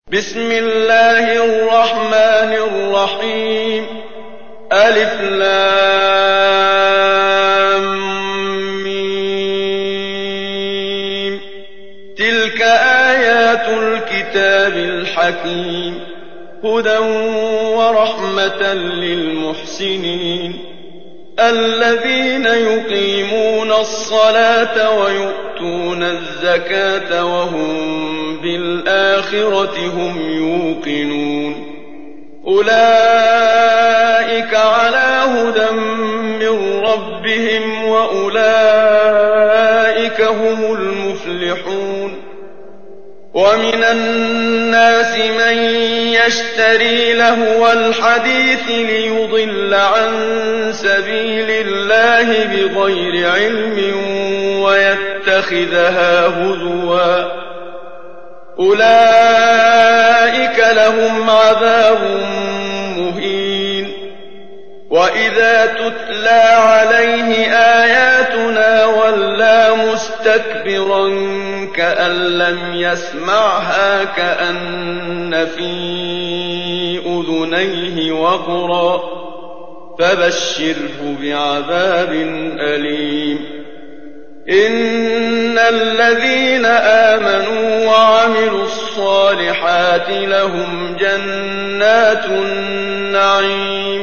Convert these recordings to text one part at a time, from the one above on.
بسم الله الرحمن الرحيم ألف لام ميم تلك آيات الكتاب الحكيم هدى ورحمة للمحسنين الذين يقيمون الصلاة ويؤتون الزكاة وهم بالآخرة هم يوقنون أولئك على هدى من ربهم وأولئك هم المفلحون ومن الناس من يشتري لهو الحديث ليضل عن سبيل الله بغير علم ويتخذها هزوا أولئك لهم عذاب مهين وإذا تتلى عليه آياتنا ولى مستكبرا كأن لم يسمعها كأن في أذنيه وقرا فبشره بعذاب أليم إن الذين آمنوا وعملوا الصالحات لهم جنات النعيم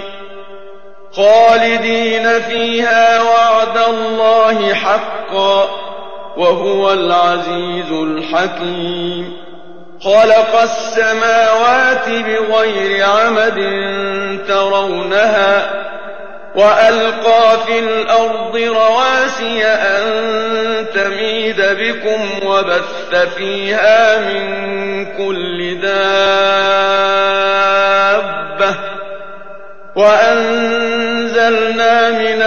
خالدين فيها وعد الله حقا وهو العزيز الحكيم خلق السماوات بغير عمد ترونها وألقى في الأرض رواسي أن تميد بكم وبث فيها من كل دابة وأنزلنا من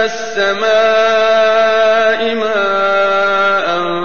السماء ماء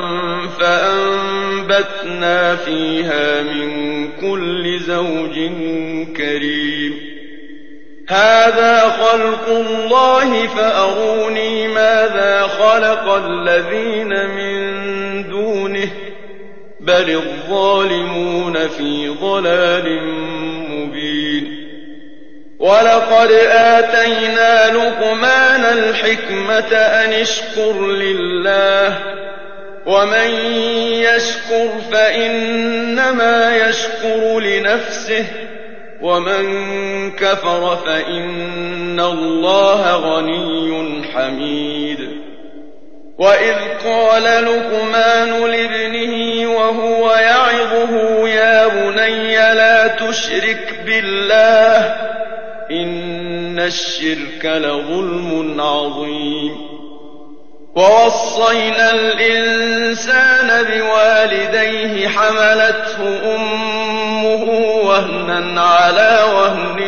فأنبتنا فيها من كل زوج كريم هذا خلق الله فأروني ماذا خلق الذين من دونه بل الظالمون في ضلال مبين ولقد آتينا لقمان الحكمة أن اشكر لله ومن يشكر فإنما يشكر لنفسه ومن كفر فإن الله غني حميد وإذ قال لقمان لابنه وهو يعظه يا بني لا تشرك بالله إن الشرك لظلم عظيم ووصينا الإنسان بوالديه حملته أمه وهنا على وهن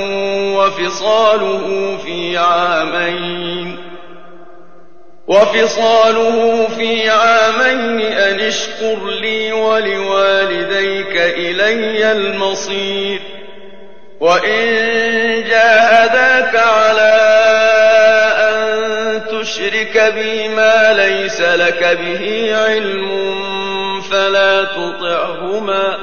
وفصاله في عامين أن اشكر لي ولوالديك إلي المصير وإن جاهداك على أن تشرك بي ما ليس لك به علم فلا تطعهما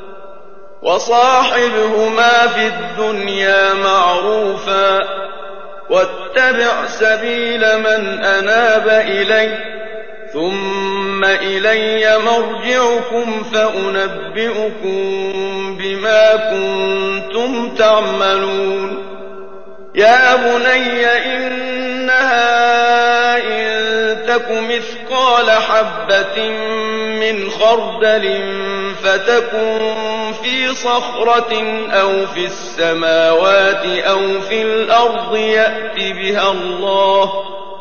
وصاحبهما في الدنيا معروفا واتبع سبيل من أناب إلي ثم إلي مرجعكم فأنبئكم بما كنتم تعملون يا بني إنها إن تك مثقال حبة من خردل فتكن في صخرة أو في السماوات أو في الأرض يأت بها الله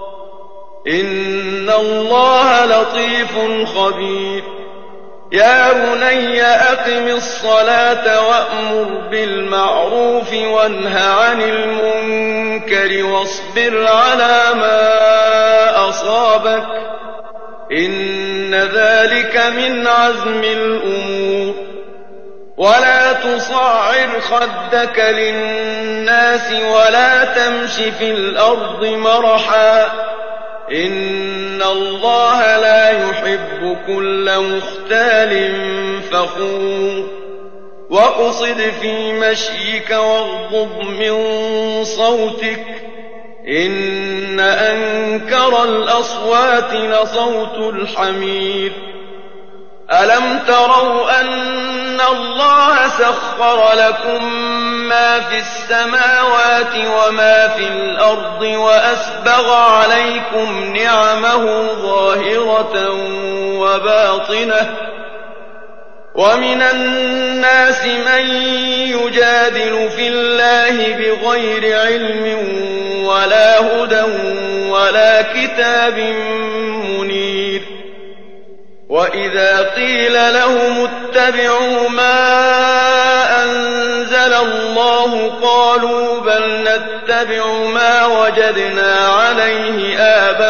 إن الله لطيف خبير يا بني أقم الصلاة وأمر بالمعروف وانه عن المنكر واصبر على ما أصابك إن ذلك من عزم الأمور ولا تصعر خدك للناس ولا تمش في الأرض مرحا إن الله لا يحب كل مختال فخور واقصد في مشيك واغضض من صوتك إن أنكر الأصوات لصوت الحمير ألم تروا أن الله سخر لكم ما في السماوات وما في الأرض وأسبغ عليكم نعمه ظاهرة وباطنة ومن الناس من يجادل في الله بغير علم ولا هدى ولا كتاب منير وإذا قيل لهم اتبعوا ما أنزل الله قالوا بل نتبع ما وجدنا عليه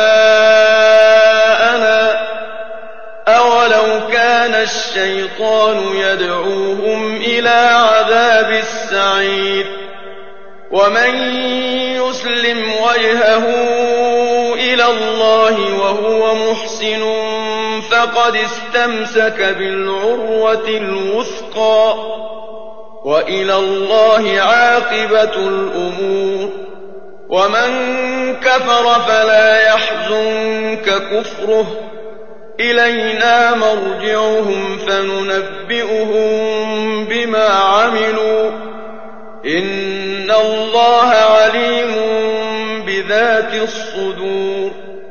آباءنا أولو كان الشيطان يدعوهم إلى عذاب السعير ومن يسلم وجهه إلى الله وهو محسن فقد استمسك بالعروة الوثقى وإلى الله عاقبة الأمور ومن كفر فلا يحزنك كفره إلينا مرجعهم فننبئهم بما عملوا إن الله عليم بذات الصدور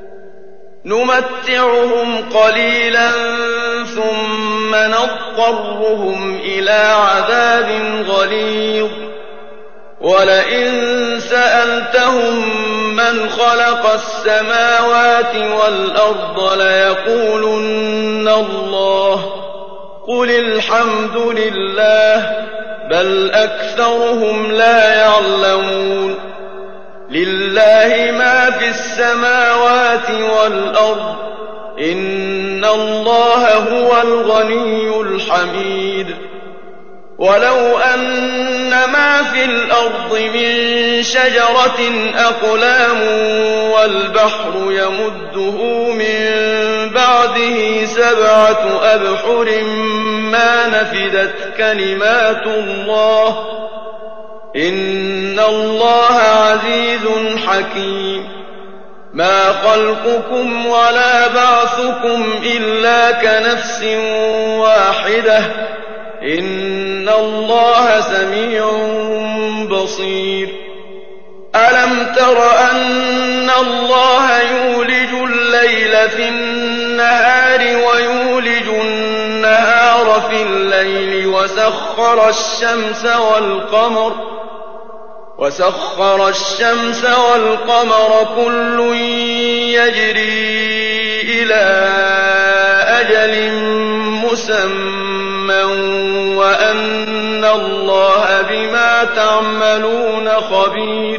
نمتعهم قليلا ثم نضطرهم إلى عذاب غليظ ولئن سألتهم من خلق السماوات والأرض ليقولن الله قل الحمد لله بل أكثرهم لا يعلمون لله ما في السماوات والأرض إن الله هو الغني الحميد ولو أن ما في الأرض من شجرة أقلام والبحر يمده من بعده 7 أبحر ما نفدت كلمات الله إن الله عزيز حكيم ما خلقكم ولا بعثكم إلا كنفس واحدة إن الله سميع بصير ألم تر أن الله يولج الليل في النهار ويولج النهار في الليل وسخر الشمس والقمر كل يجري إلى أجل مسمى وأن الله بما تعملون خبير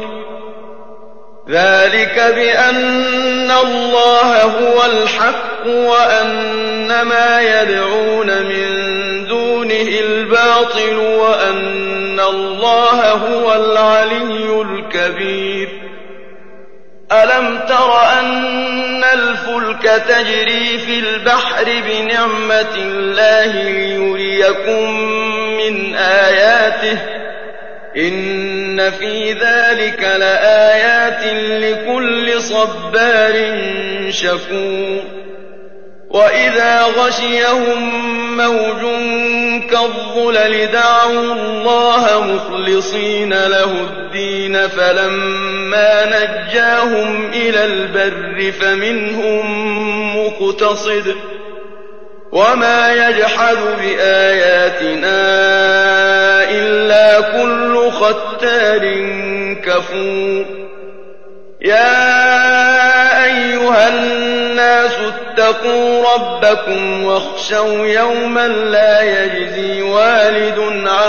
ذلك بأن الله هو الحق وأن ما يدعون من دونه الباطل وأن الله هو العلي الكبير ألم تر أن الفلك تجري في البحر بنعمة الله ليريكم من آياته إن في ذلك لآيات لكل صبار شكور وإذا غشيهم موج كالظلل دعوا الله مخلصين له الدين فلما نجاهم إلى البر فمنهم مقتصد وما يجحد بآياتنا إلا كل ختار كفور يا أيها الناس اتقوا ربكم واخشوا يوما لا يجزي والد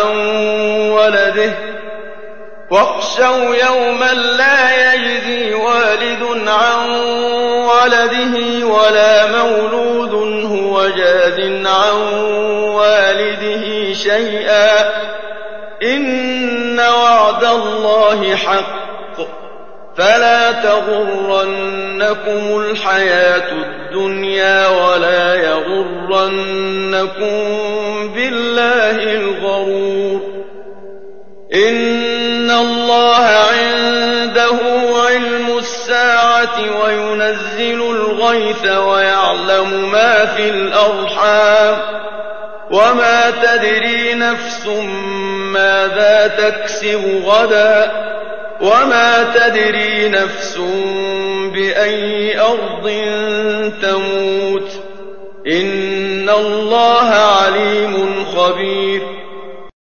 عن ولده ولا مولود هو جاز عن والده شيئا إن وعد الله حق فلا تغرنكم الحياة الدنيا ولا يغرنكم بالله الغرور إن الله عنده علم الساعة وينزل الغيث ويعلم ما في الأرحام وما تدري نفس ماذا تكسب غدا وما تدري نفس بأي أرض تموت إن الله عليم خبير